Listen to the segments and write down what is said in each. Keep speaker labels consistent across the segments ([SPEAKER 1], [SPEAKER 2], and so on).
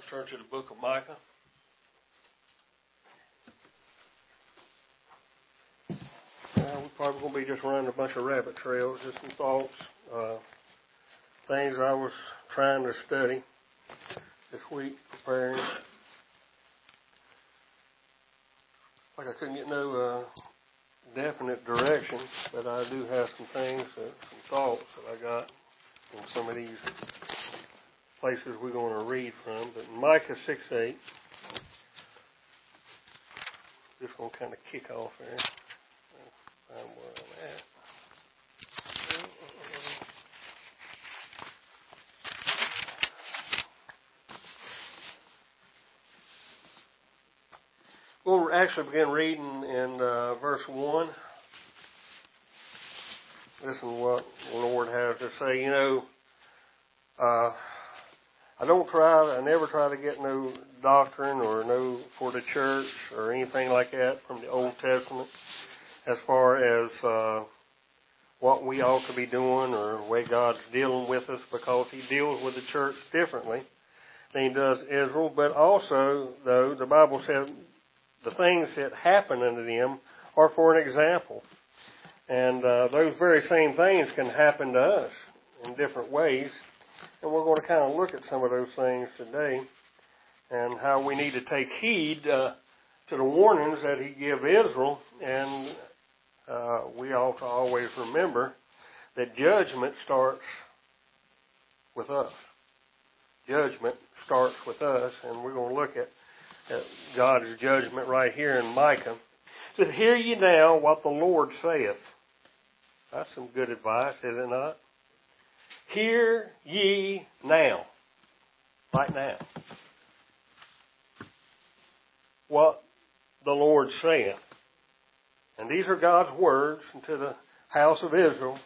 [SPEAKER 1] Turn to the book of Micah. We're probably going to be just running a bunch of rabbit trails, just some thoughts, things I was trying to study this week, preparing. Like I couldn't get no definite direction, but I do have some things, some thoughts that I got in some of these places we're going to read from. But Micah 6:8, just going to kind of kick off there. Find where I'm at. We'll actually begin reading in verse 1. Listen to what the Lord has to say. You know, I never try to get no doctrine or no for the church or anything like that from the Old Testament as far as what we ought to be doing or the way God's dealing with us, because He deals with the church differently than He does Israel. But also, though, the Bible says the things that happen unto them are for an example. And those very same things can happen to us in different ways. And we're going to kind of look at some of those things today and how we need to take heed to the warnings that He gave Israel. And we ought to always remember that judgment starts with us. Judgment starts with us, and we're going to look at God's judgment right here in Micah. It says, "Hear ye now what the Lord saith." That's some good advice, is it not? Hear ye now. Right now. What the Lord saith. And these are God's words to the house of Israel.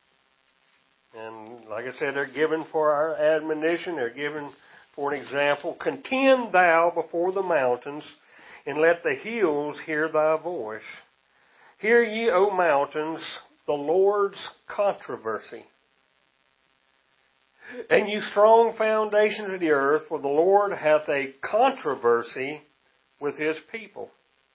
[SPEAKER 1] And like I said, they're given for our admonition. They're given for an example. "Contend thou before the mountains, and let the hills hear thy voice. Hear ye, O mountains, the Lord's controversy. And you strong foundations of the earth, for the Lord hath a controversy with His people."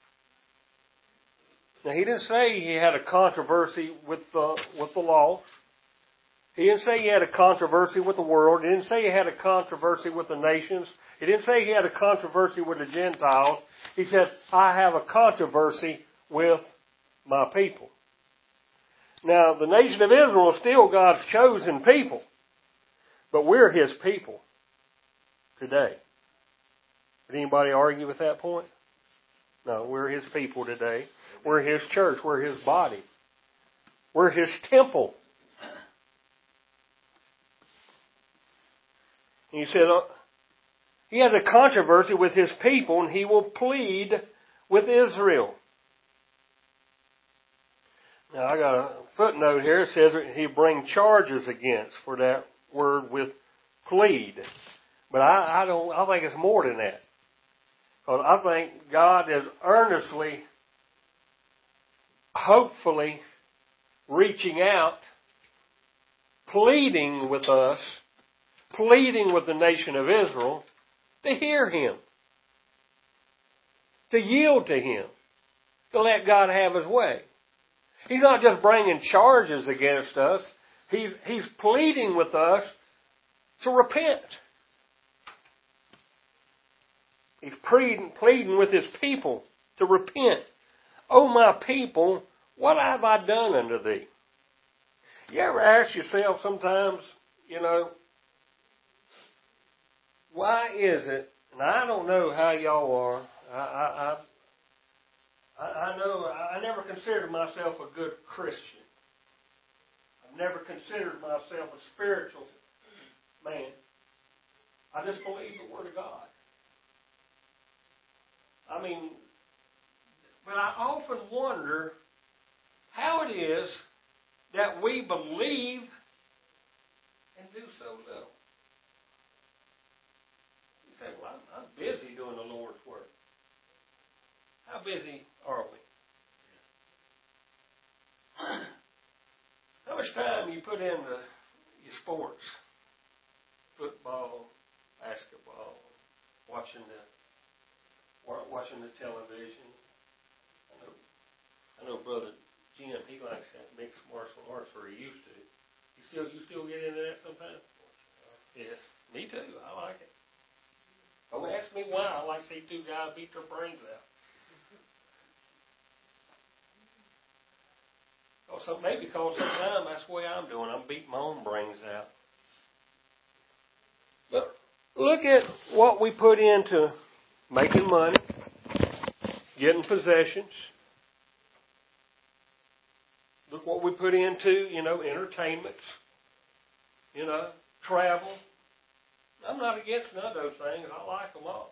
[SPEAKER 1] Now, He didn't say He had a controversy with the lost. He didn't say He had a controversy with the world. He didn't say He had a controversy with the nations. He didn't say He had a controversy with the Gentiles. He said, "I have a controversy with my people." Now, the nation of Israel is still God's chosen people. But we're His people today. Did anybody argue with that point? No, we're His people today. We're His church. We're His body. We're His temple. And He said, He has a controversy with His people, and He will plead with Israel. Now, I got a footnote here. It says He bring charges against, for that word with plead. But I think it's more than that. Because I think God is earnestly, hopefully, reaching out, pleading with us, pleading with the nation of Israel to hear Him, to yield to Him, to let God have His way. He's not just bringing charges against us. He's pleading with us to repent. He's pleading with His people to repent. "O my people, what have I done unto thee?" You ever ask yourself sometimes, why is it, and I don't know how y'all are, I know I never considered myself a good Christian. I've never considered myself a spiritual man. I just believe the Word of God. But I often wonder how it is that we believe and do so little. You say, "Well, I'm busy doing the Lord's work." How busy are we? How much time you put into your sports? Football, basketball, watching the television. I know Brother Jim, he likes that mixed martial arts, or he used to. You still get into that sometimes? Yes, me too. I like it. Don't ask me why. I like to see two guys beat their brains out. So maybe because sometimes that's the way I'm doing. I'm beating my own brains out. But look at what we put into making money, getting possessions. Look what we put into, entertainments, travel. I'm not against none of those things. I like them all.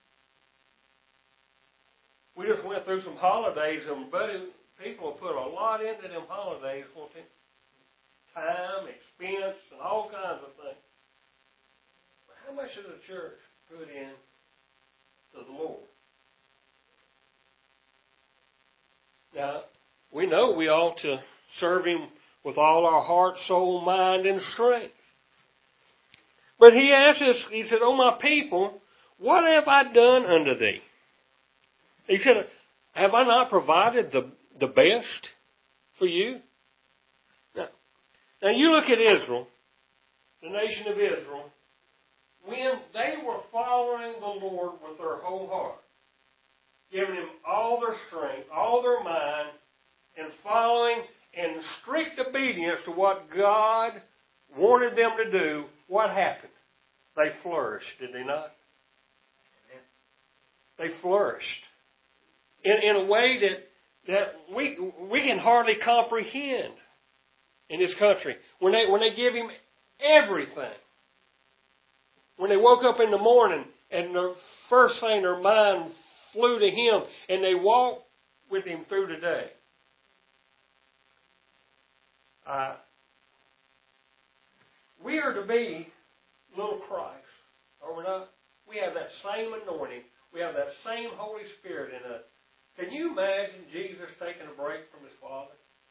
[SPEAKER 1] We just went through some holidays, and people put a lot into them holidays, won't they? Time, expense, and all kinds of things. But how much does the church put in to the Lord? Now, we know we ought to serve Him with all our heart, soul, mind, and strength. But He asked us, He said, "O my people, what have I done unto thee?" He said, "Have I not provided the best for you?" Now you look at Israel, the nation of Israel, when they were following the Lord with their whole heart, giving Him all their strength, all their mind, and following in strict obedience to what God wanted them to do, what happened? They flourished, did they not? They flourished in a way that we can hardly comprehend in this country. When they give Him everything, when they woke up in the morning and the first thing their mind flew to Him, and they walked with Him through the day. We are to be little Christ, are we not? We have that same anointing. We have that same Holy Spirit in us. Can you imagine Jesus taking a break from His Father?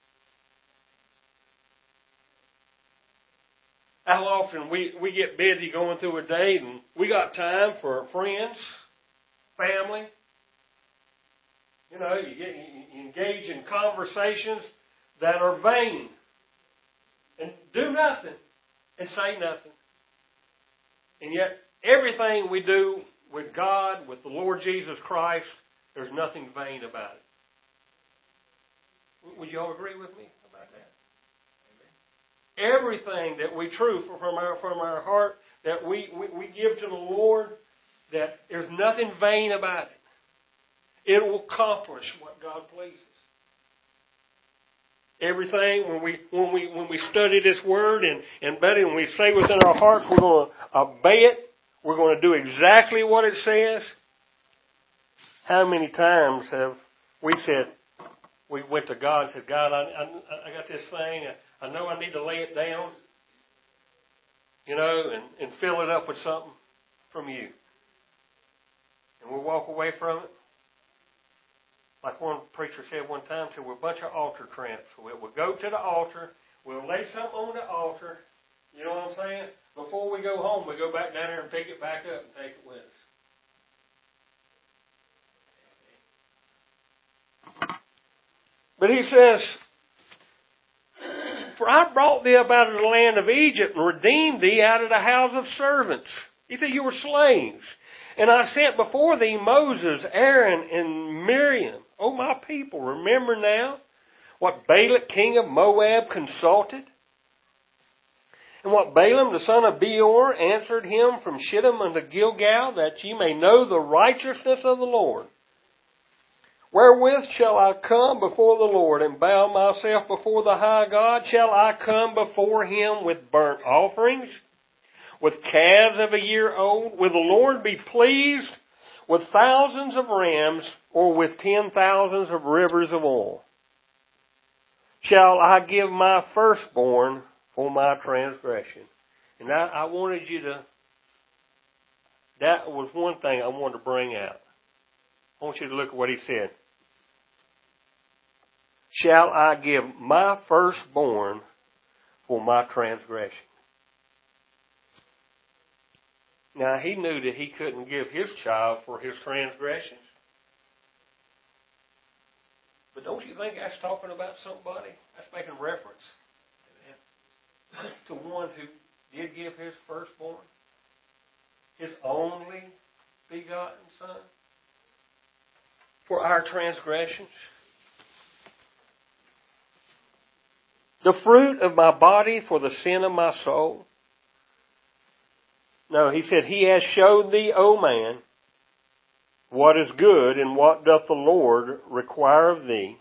[SPEAKER 1] How often we get busy going through a day and we got time for friends, family. You engage in conversations that are vain and do nothing and say nothing. And yet, everything we do with God, with the Lord Jesus Christ, there's nothing vain about it. Would you all agree with me about that? Amen. Everything that we from our heart, that we give to the Lord, that there's nothing vain about it. It will accomplish what God pleases. Everything, when we study this Word and Betty, when we say within our hearts we're going to obey it, we're going to do exactly what it says. How many times have we went to God and said, "God, I got this thing, I know I need to lay it down, and fill it up with something from you." And we'll walk away from it. Like one preacher said one time, we're a bunch of altar tramps. We'll go to the altar, we'll lay something on the altar, you know what I'm saying? Before we go home, we go back down there and pick it back up and take it with us. But He says, "For I brought thee up out of the land of Egypt and redeemed thee out of the house of servants." He said, "You were slaves. And I sent before thee Moses, Aaron, and Miriam. O my people, remember now what Balak, king of Moab, consulted, and what Balaam, the son of Beor, answered him from Shittim unto Gilgal, that ye may know the righteousness of the Lord. Wherewith shall I come before the Lord and bow myself before the high God? Shall I come before Him with burnt offerings, with calves of a year old? Will the Lord be pleased with thousands of rams, or with 10,000s of rivers of oil? Shall I give my firstborn for my transgression?" And I wanted you to, that was one thing I wanted to bring out. I want you to look at what he said. Shall I give my firstborn for my transgression? Now, he knew that he couldn't give his child for his transgressions. But don't you think that's talking about somebody? That's making reference to one who did give his firstborn, his only begotten Son, for our transgressions. The fruit of my body for the sin of my soul. No, he said, He has showed thee, O man, what is good, and what doth the Lord require of thee,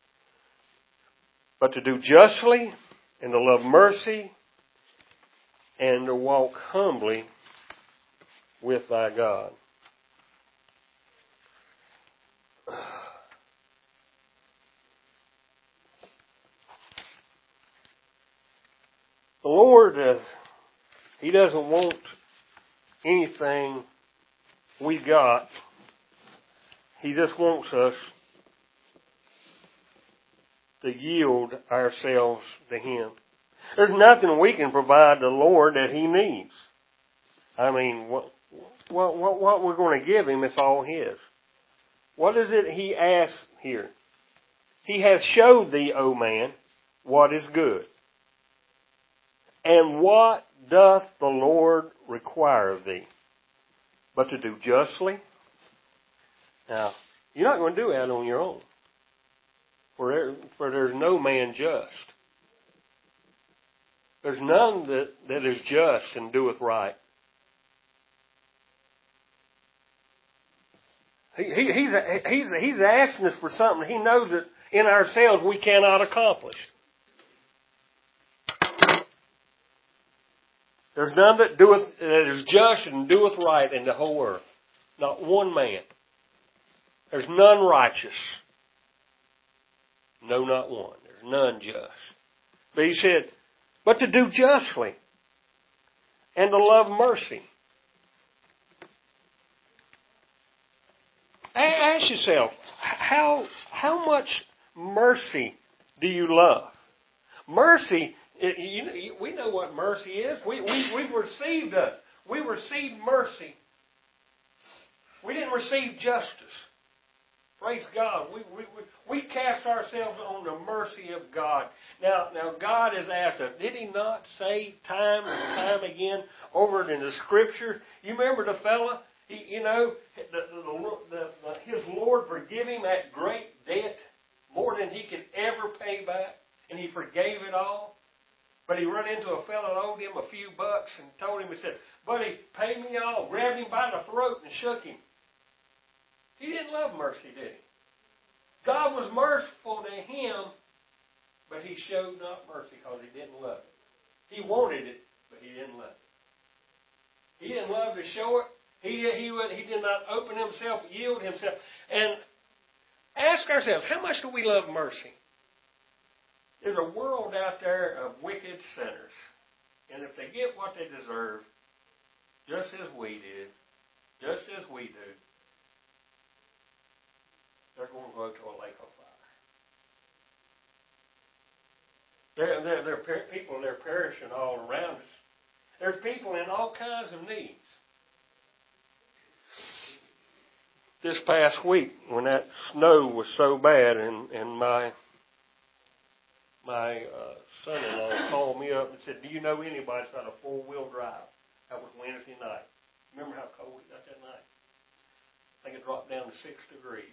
[SPEAKER 1] but to do justly, and to love mercy, and to walk humbly with thy God. The Lord, He doesn't want anything we got. He just wants us to yield ourselves to Him. There's nothing we can provide the Lord that He needs. I mean, what we're going to give Him is all His. What is it He asks here? He has showed thee, O man, what is good. And what doth the Lord require of thee? But to do justly. Now, you're not going to do that on your own. For there's no man just. There's none that is just and doeth right. He's asking us for something He knows that in ourselves we cannot accomplish. There's none that is just and doeth right in the whole earth. Not one man. There's none righteous. No, not one. There's none just. But He said, but to do justly and to love mercy. Ask yourself, how much mercy do you love? Mercy, we know what mercy is. We received mercy. We didn't receive justice. Praise God. We cast ourselves on the mercy of God. Now God has asked us. Did He not say time and time again over in the Scripture? You remember the fella? His Lord forgive him that great debt, more than he could ever pay back, and He forgave it all. But he run into a fellow that owed him a few bucks and told him, he said, buddy, pay me all. Grabbed him by the throat and shook him. He didn't love mercy, did He? God was merciful to him, but He showed not mercy because He didn't love it. He wanted it, but He didn't love it. He didn't love to show it. He did not open Himself, yield Himself. And ask ourselves, how much do we love mercy? There's a world out there of wicked sinners. And if they get what they deserve, just as we did, just as we do, they're going to go to a lake of fire. There are people, they're perishing all around us. There's people in all kinds of needs. This past week, when that snow was so bad, and my son-in-law called me up and said, do you know anybody that's got a four-wheel drive? That was Wednesday night. Remember how cold it got that night? I think it dropped down to 6 degrees.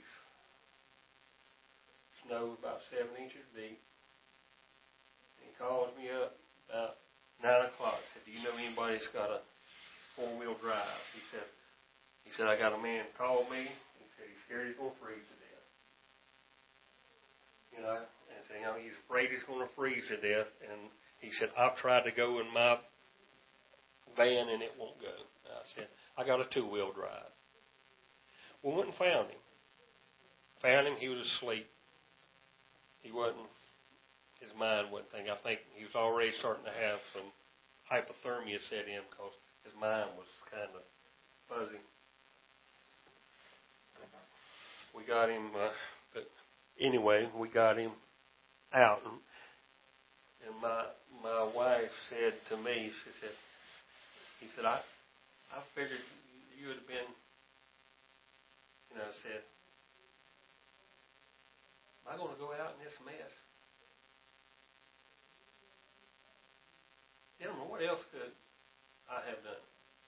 [SPEAKER 1] Snow was about 7 inches deep. And he calls me up about 9 o'clock. Said, do you know anybody that's got a four-wheel drive? He said, I got a man called me. He said he's scared he's going to freeze to death. You know, and said, he's afraid he's going to freeze to death. And he said, I've tried to go in my van and it won't go. And I said, I got a two-wheel drive. We went and found him. Found him, he was asleep. His mind wasn't thinking. I think he was already starting to have some hypothermia set in because his mind was kind of fuzzy. We got him, but anyway, we got him out. And my wife said to me, he said, I figured you would have been, said, am I going to go out in this mess? Gentlemen, what else could I have done?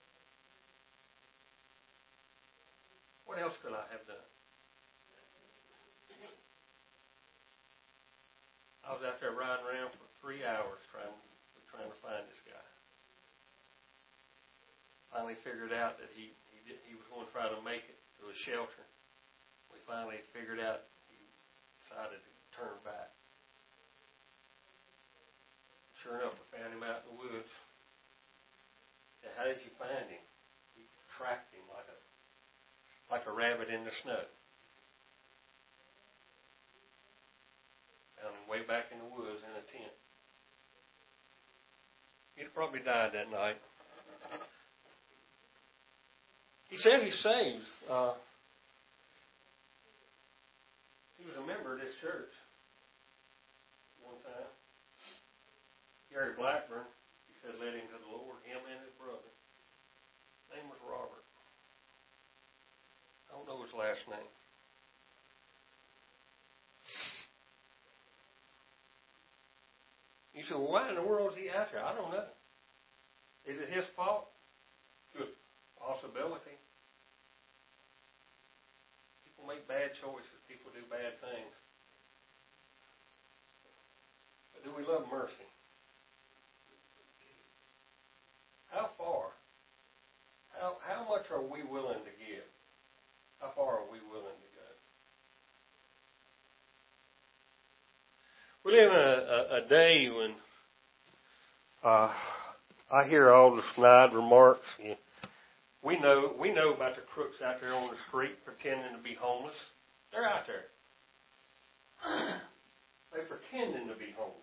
[SPEAKER 1] What else could I have done? I was out there riding around for 3 hours trying to find this guy. Finally figured out that he was going to try to make it to a shelter. We finally figured out he decided to turn back. Sure enough, we found him out in the woods. And how did you find him? We tracked him like a rabbit in the snow. Found him way back in the woods in a tent. He'd probably died that night. He said he's saved. He was a member of this church one time. Gary Blackburn, he said, led him to the Lord, him and his brother. His name was Robert. I don't know his last name. You said, well, why in the world is he out there? I don't know. Is it his fault? Good possibility. People make bad choices. People do bad things. But do we love mercy? How far? How much are we willing to give? How far are we willing to go? We live in a day when I hear all the snide remarks. We know about the crooks out there on the street pretending to be homeless. They're out there. They're pretending to be homeless.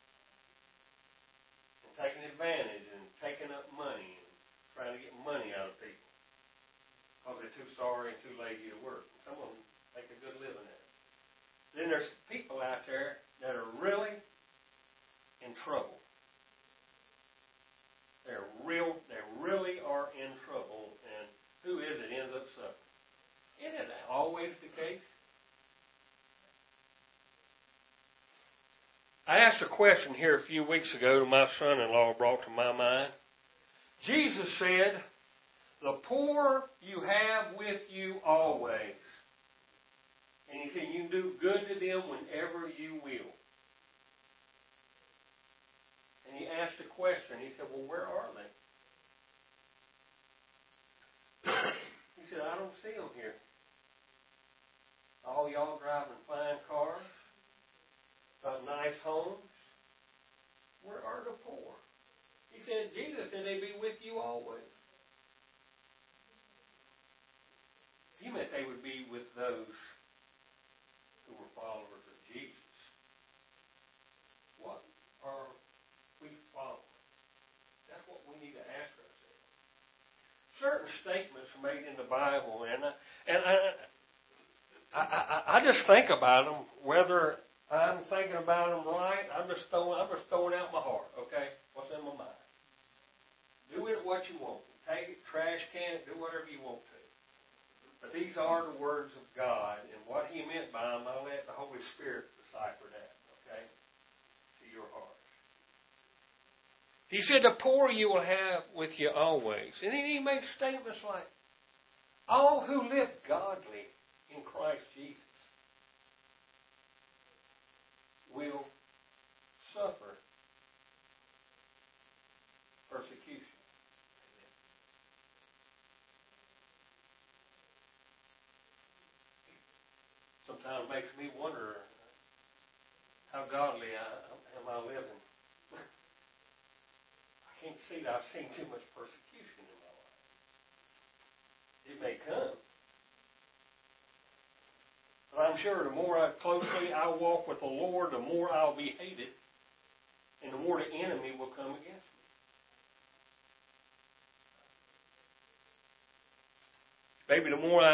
[SPEAKER 1] And taking advantage and taking up money and trying to get money out of people. Because they're too sorry and too lazy to work. And some of them make a good living at it. Then there's people out there that are really in trouble. They really are in trouble, and who is it ends up suffering? Isn't that always the case? I asked a question here a few weeks ago that my son-in-law brought to my mind. Jesus said, the poor you have with you always. And he said, you can do good to them whenever you will. And he asked a question. He said, well, where are they? He said, I don't see them here. All y'all driving fine cars, got nice homes. Where are the poor? He said, Jesus said they'd be with you always. He meant they would be with those who were followers of Jesus. What are we following? That's what we need to ask ourselves. Certain statements are made in the Bible, and I just think about them, whether I'm thinking about them right. I'm just throwing out my heart. Okay, what's in my mind? Do it what you want. Take it, trash can it, do whatever you want to. But these are the words of God, and what He meant by them, I'll let the Holy Spirit decipher that. Okay, to your heart. He said, the poor you will have with you always. And then he made statements like, all who live godly in Christ Jesus will suffer persecution. Sometimes it makes me wonder how godly am I living. I can't see that I've seen too much persecution in my life. It may come. But I'm sure the more closely I walk with the Lord, the more I'll be hated, and the more the enemy will come against me. Maybe the more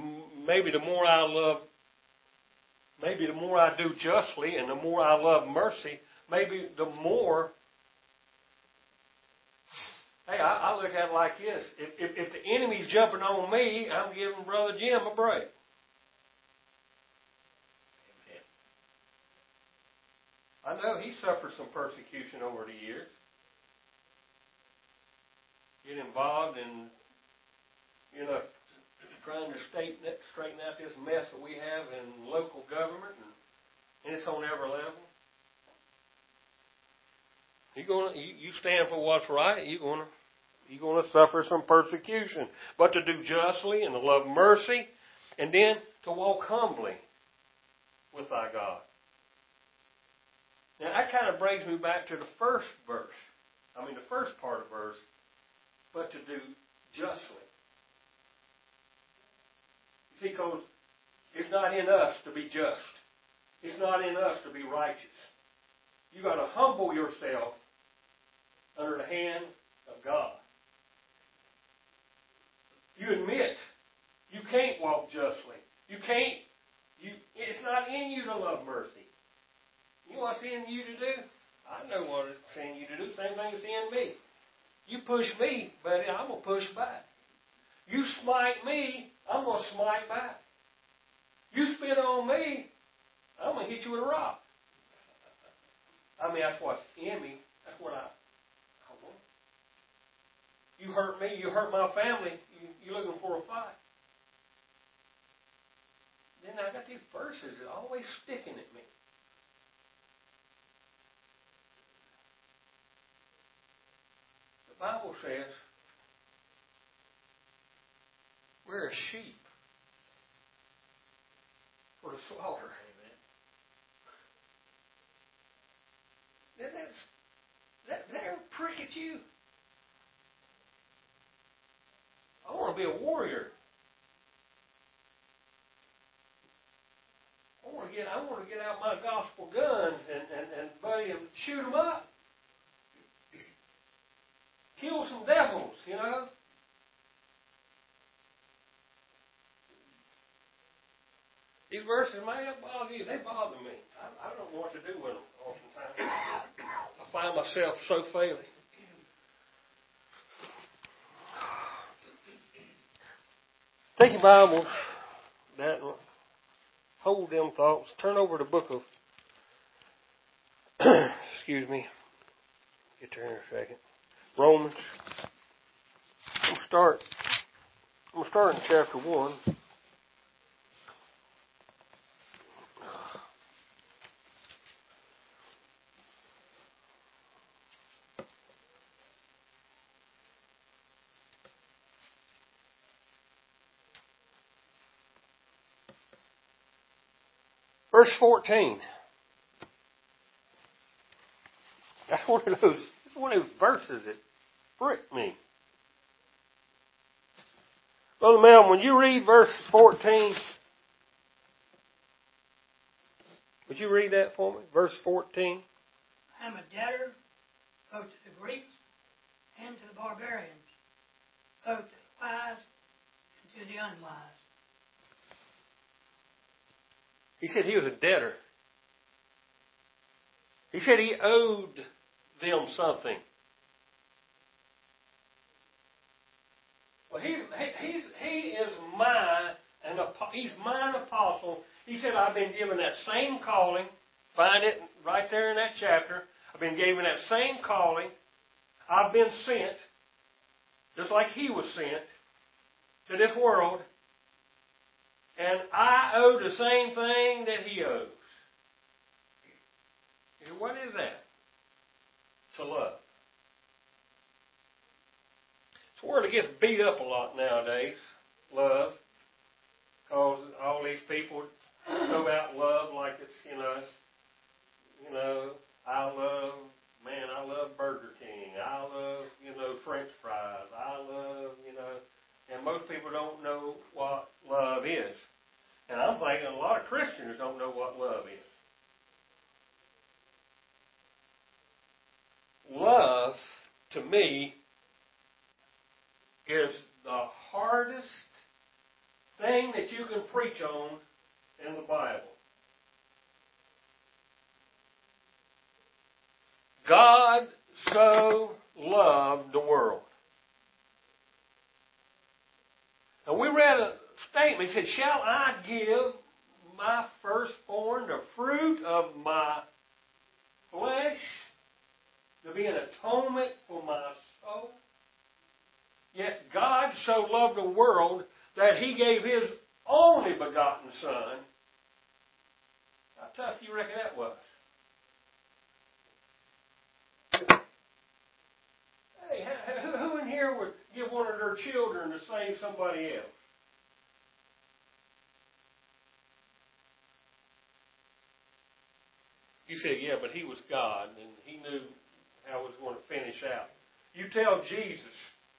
[SPEAKER 1] I do justly, and the more I love mercy, maybe the more Hey, I look at it like this. If the enemy's jumping on me, I'm giving Brother Jim a break. I know he suffered some persecution over the years. Get involved in, trying to straighten out this mess that we have in local government, and it's on every level. You stand for what's right, you're gonna suffer some persecution. But to do justly and to love mercy, and then to walk humbly with thy God. Now that kind of brings me back to the first part of verse, but to do justly. You see, because it's not in us to be just. It's not in us to be righteous. You've got to humble yourself under the hand of God. You admit you can't walk justly. It's not in you to love mercy. You know what's in you to do? I know what it's in you to do. Same thing that's in me. You push me, buddy, I'm going to push back. You smite me, I'm going to smite back. You spit on me, I'm going to hit you with a rock. That's what's in me. That's what I want. You hurt me, you hurt my family, you're looking for a fight. Then I got these verses that are always sticking at me. The Bible says we're a sheep for the slaughter. Amen. That ever prick at you? I want to be a warrior. I want to get out my gospel guns and buddy, and shoot them up. Kill some devils, These verses may not bother you. They bother me. I don't know what to do with them oftentimes. I find myself so failing. Take your Bibles, hold them thoughts. Turn over to the book of, excuse me, get there in a second. Romans. I'm going to start in chapter 1. Verse 14. That's one of those verses that prick me. Brother Mel, when you read verse 14, would you read that for me? Verse 14.
[SPEAKER 2] I am a debtor both to the Greeks and to the barbarians, both to the wise and to the unwise.
[SPEAKER 1] He said he was a debtor. He said he owed them something. Well, he is he's mine apostle. He said, I've been given that same calling. Find it right there in that chapter. I've been given that same calling. I've been sent, just like he was sent, to this world. And I owe the same thing that he owes. And what is that? To love. It's a word that gets beat up a lot nowadays, love. Because all these people throw out love like it's, I love Burger King. I love, French fries. I love, and most people don't know what love is. And I'm thinking a lot of Christians don't know what love is. Love, to me, is the hardest thing that you can preach on in the Bible. God so loved the world.
[SPEAKER 3] And we read a statement. He said, shall I give my firstborn, the fruit of my flesh, to be an atonement for my soul? Yet God so loved the world that He gave His only begotten Son. How tough do you reckon that was? Hey, who in here would give one of their children to save somebody else? You say, yeah, but He was God, and He knew how it was going to finish out. You tell Jesus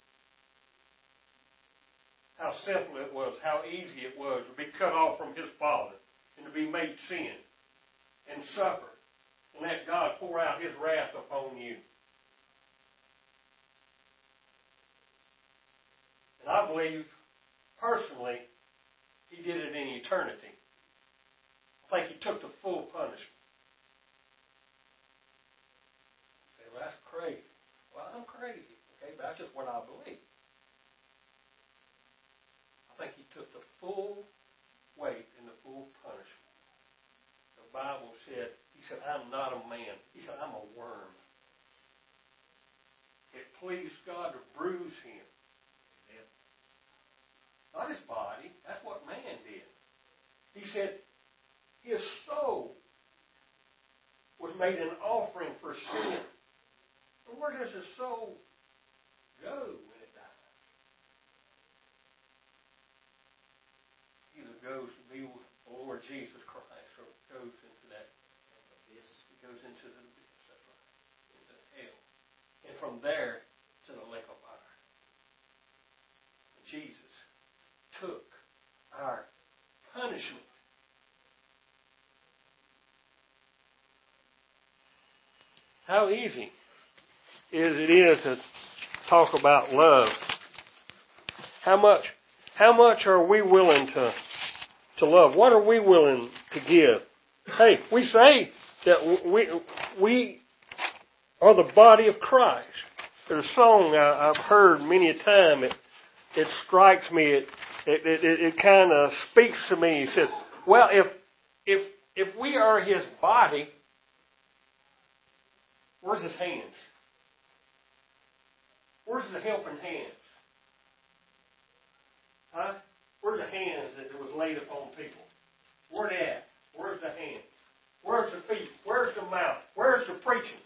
[SPEAKER 3] how simple it was, how easy it was to be cut off from His Father and to be made sin and suffer and let God pour out His wrath upon you. And I believe, personally, He did it in eternity. I think He took the full punishment. Well, that's crazy. Well, I'm crazy, okay? But that's just what I believe. I think He took the full weight and the full punishment. The Bible said, He said, I'm not a man. He said, I'm a worm. It pleased God to bruise Him. Amen. Not His body. That's what man did. He said, His soul was made an offering for sin. Where does his soul go when it dies? Either goes to be with the Lord Jesus Christ, or it goes into that abyss. It goes into the abyss, that's right, into hell. And from there to the lake of fire. Jesus took our punishment. How easy it is to talk about love. How much are we willing to love? What are we willing to give? Hey, we say that we are the body of Christ. There's a song I've heard many a time. It strikes me. It kind of speaks to me. It says, well, if we are His body, where's His hands? Where's the helping hands? Huh? Where's the hands that was laid upon people? Where they at? Where's the hands? Where's the feet? Where's the mouth? Where's the preaching?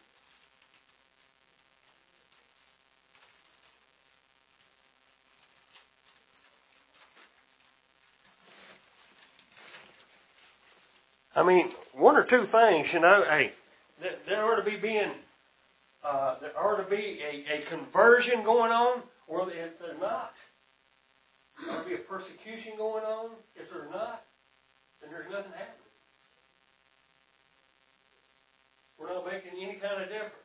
[SPEAKER 3] I mean, one or two things, hey, there ought to be there ought to be a conversion going on, or if there's not, there ought to be a persecution going on. If there's not, then there's nothing happening. We're not making any kind of difference.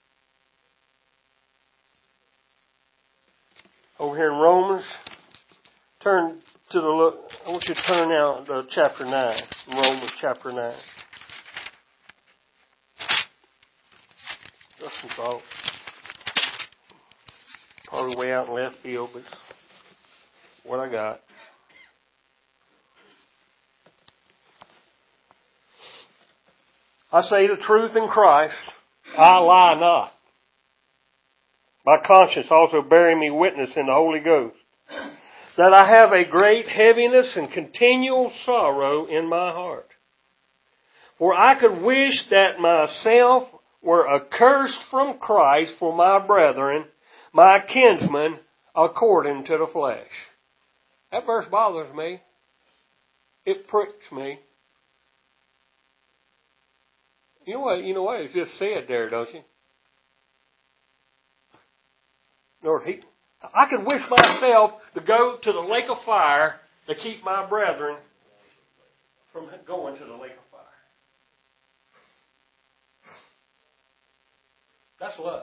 [SPEAKER 3] Over here in Romans, turn to I want you to turn now to chapter 9, Romans chapter 9. Just some thoughts. Probably way out in left field, but it's what I got. I say the truth in Christ, I lie not. My conscience also bearing me witness in the Holy Ghost, that I have a great heaviness and continual sorrow in my heart. For I could wish that myself were accursed from Christ for my brethren, my kinsmen, according to the flesh. That verse bothers me. It pricks me. You know what? It's just said there, don't you? Lord, I could wish myself to go to the lake of fire to keep my brethren from going to the lake of fire. That's love.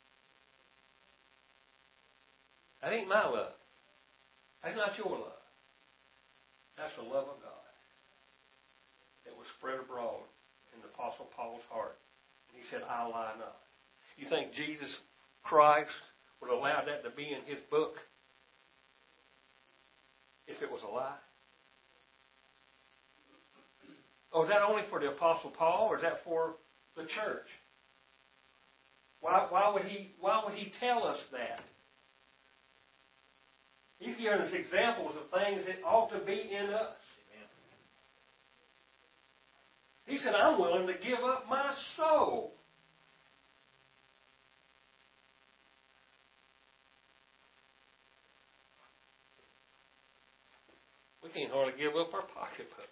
[SPEAKER 3] That ain't my love. That's not your love. That's the love of God that was spread abroad in the Apostle Paul's heart. And he said, I lie not. You think Jesus Christ would allow that to be in His book? if it was a lie? Oh, is that only for the Apostle Paul, or is that for the church? Why would he tell us that? He's giving us examples of things that ought to be in us. He said, I'm willing to give up my soul. We can't hardly give up our pocketbook.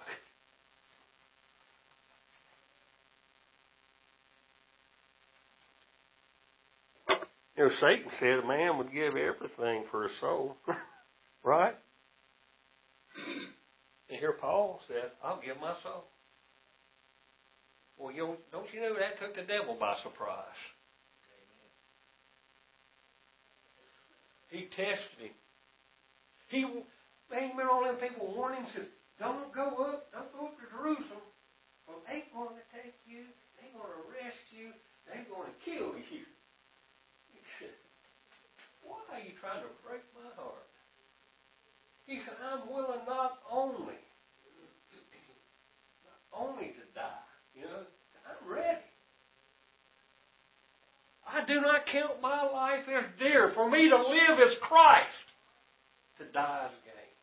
[SPEAKER 3] You know, Satan said a man would give everything for his soul. Right? And here Paul said, I'll give my soul. Well, don't you know that took the devil by surprise? He tested him. He been all them people warning him, said, don't go up to Jerusalem. Well, they're going to take you, they're going to arrest you, they're going to kill you. He said, why are you trying to break my heart? He said, I'm willing not only to die, I'm ready. I do not count my life as dear. For me to live is Christ. To die is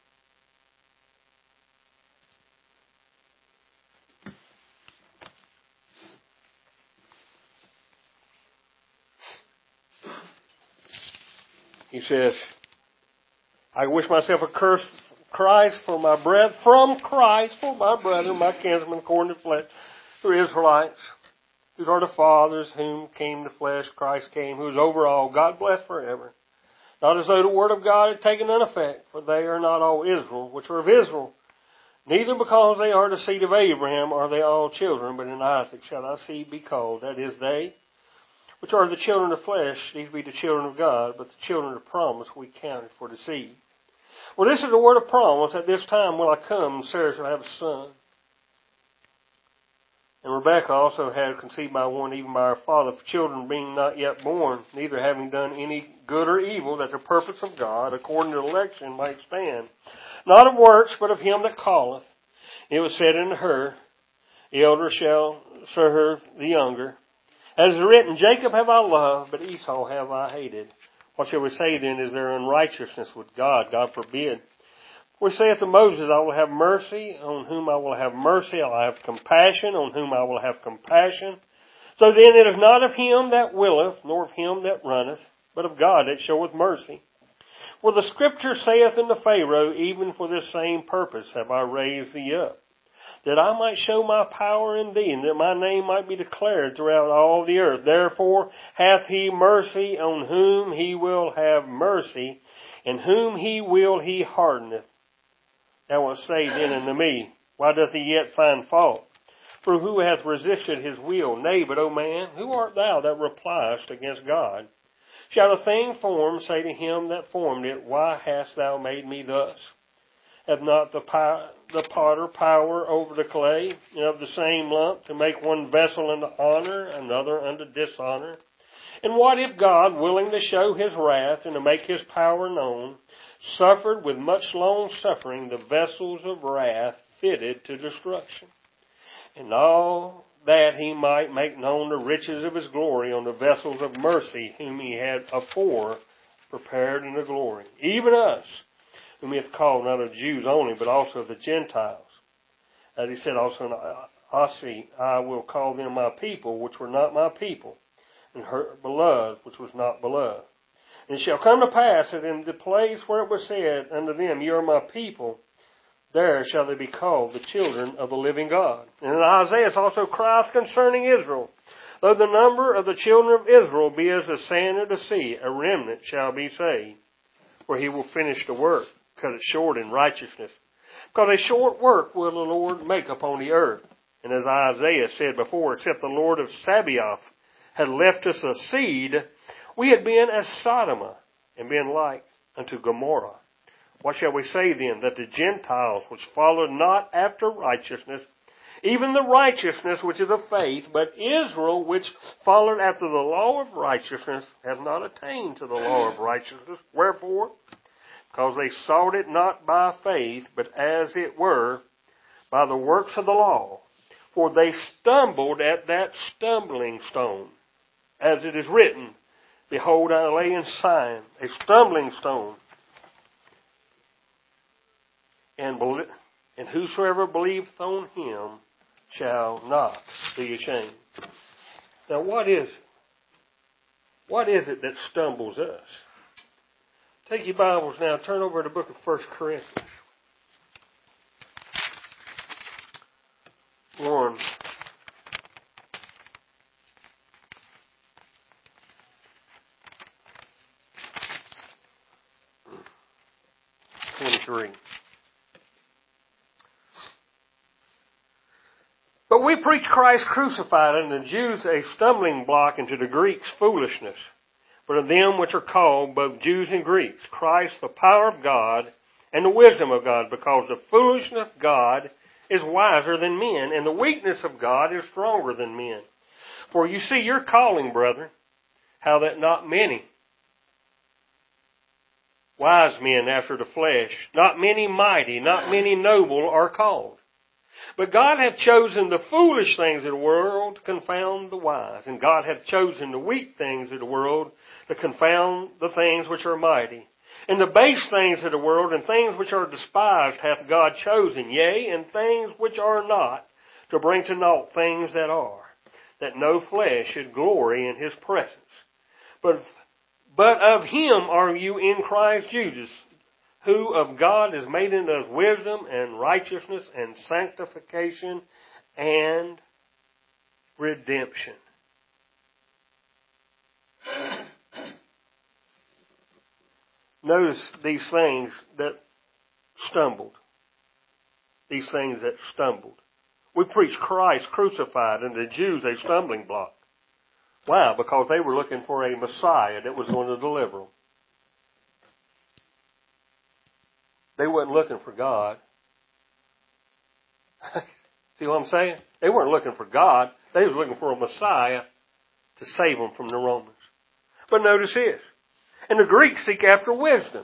[SPEAKER 3] gain. He says, I wish myself accursed from Christ for my brethren, my kinsmen, according to flesh, who are Israelites, whose are the fathers, whom came the flesh, Christ came, who is over all, God bless forever. Not as though the word of God had taken none effect, for they are not all Israel, which are of Israel. Neither because they are the seed of Abraham are they all children, but in Isaac shall thy seed be called. That is, they which are the children of flesh, these be the children of God, but the children of promise we counted for the seed. Well, this is the word of promise. At this time will I come, and Sarah shall have a son. And Rebekah also had conceived by one, even by her father, for children being not yet born, neither having done any good or evil, that the purpose of God, according to election, might stand. Not of works, but of him that calleth. It was said unto her, the elder shall serve the younger. As is written, Jacob have I loved, but Esau have I hated. What shall we say then? Is there unrighteousness with God? God forbid. We saith to Moses, I will have mercy on whom I will have mercy. I will have compassion on whom I will have compassion. So then it is not of him that willeth, nor of him that runneth, but of God that showeth mercy. For the scripture saith unto Pharaoh, even for this same purpose have I raised thee up, that I might show my power in thee, and that my name might be declared throughout all the earth. Therefore hath he mercy on whom he will have mercy, and whom he will he hardeneth. Thou wilt say then unto me, why doth he yet find fault? For who hath resisted his will? Nay, but, O man, who art thou that repliest against God? Shall a thing formed say to him that formed it, why hast thou made me thus? Hath not the potter power over the clay, and of the same lump, to make one vessel unto honor, another unto dishonor? And what if God, willing to show his wrath, and to make his power known, suffered with much long suffering the vessels of wrath fitted to destruction? And all that he might make known the riches of his glory on the vessels of mercy, whom he had afore prepared unto glory. Even us, whom he hath called not of Jews only, but also of the Gentiles. As he said also in Osee, I will call them my people, which were not my people, and her beloved, which was not beloved. And it shall come to pass that in the place where it was said unto them, ye are my people, there shall they be called the children of the living God. And in Isaiah also cries concerning Israel, though the number of the children of Israel be as the sand of the sea, a remnant shall be saved, where he will finish the work, cut it short in righteousness. Because a short work will the Lord make upon the earth. And as Isaiah said before, except the Lord of Sabaoth had left us a seed, we had been as Sodom, and been like unto Gomorrah. What shall we say then? That the Gentiles which followed not after righteousness, even the righteousness which is of faith, but Israel which followed after the law of righteousness, hath not attained to the law of righteousness. Wherefore? because they sought it not by faith, but as it were, by the works of the law. For they stumbled at that stumbling stone, as it is written, Behold, I lay in Zion a stumbling stone, and whosoever believeth on him shall not be ashamed. Now what is it? What is it that stumbles us? Take your Bibles now, turn over to the book of 1 Corinthians. 1. But we preach Christ crucified, unto the Jews a stumbling block, and to the Greeks foolishness. But of them which are called, both Jews and Greeks, Christ the power of God and the wisdom of God, because the foolishness of God is wiser than men, and the weakness of God is stronger than men. For you see your calling, brethren, how that not many wise men after the flesh, not many mighty, not many noble are called. But God hath chosen the foolish things of the world to confound the wise, and God hath chosen the weak things of the world to confound the things which are mighty. And the base things of the world and things which are despised hath God chosen, yea, and things which are not, to bring to naught things that are, that no flesh should glory in his presence. But of him are you in Christ Jesus, who of God is made in us wisdom and righteousness and sanctification and redemption. Notice these things that stumbled. These things that stumbled. We preach Christ crucified, and the Jews a stumbling block. Why? Because they were looking for a Messiah that was going to deliver them. They weren't looking for God. See what I'm saying? They weren't looking for God. They was looking for a Messiah to save them from the Romans. But notice this. And the Greeks seek after wisdom.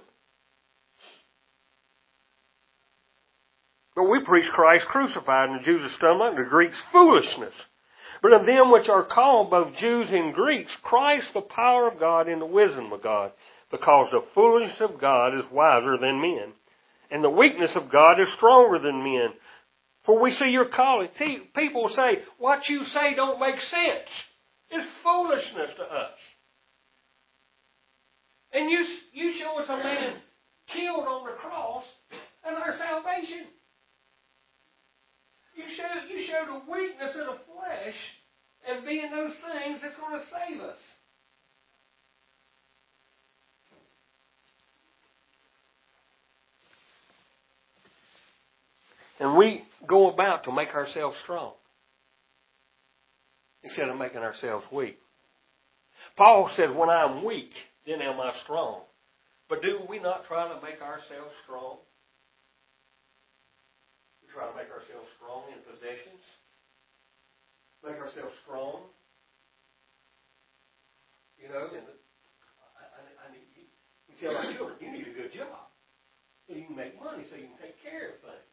[SPEAKER 3] But we preach Christ crucified, and the Jews are stumbling, and the Greeks foolishness. But of them which are called, both Jews and Greeks, Christ the power of God and the wisdom of God, because the foolishness of God is wiser than men, and the weakness of God is stronger than men. For we see your calling. See, people say, what you say don't make sense. It's foolishness to us. And you show us a man killed on the cross and our salvation. You show the weakness of the flesh and being those things that's going to save us. And we go about to make ourselves strong instead of making ourselves weak. Paul said, when I'm weak, then am I strong. But do we not try to make ourselves strong? We try to make ourselves strong in possessions. Make ourselves strong. You know, and we tell our children, you need a good job. So you can make money, so you can take care of things.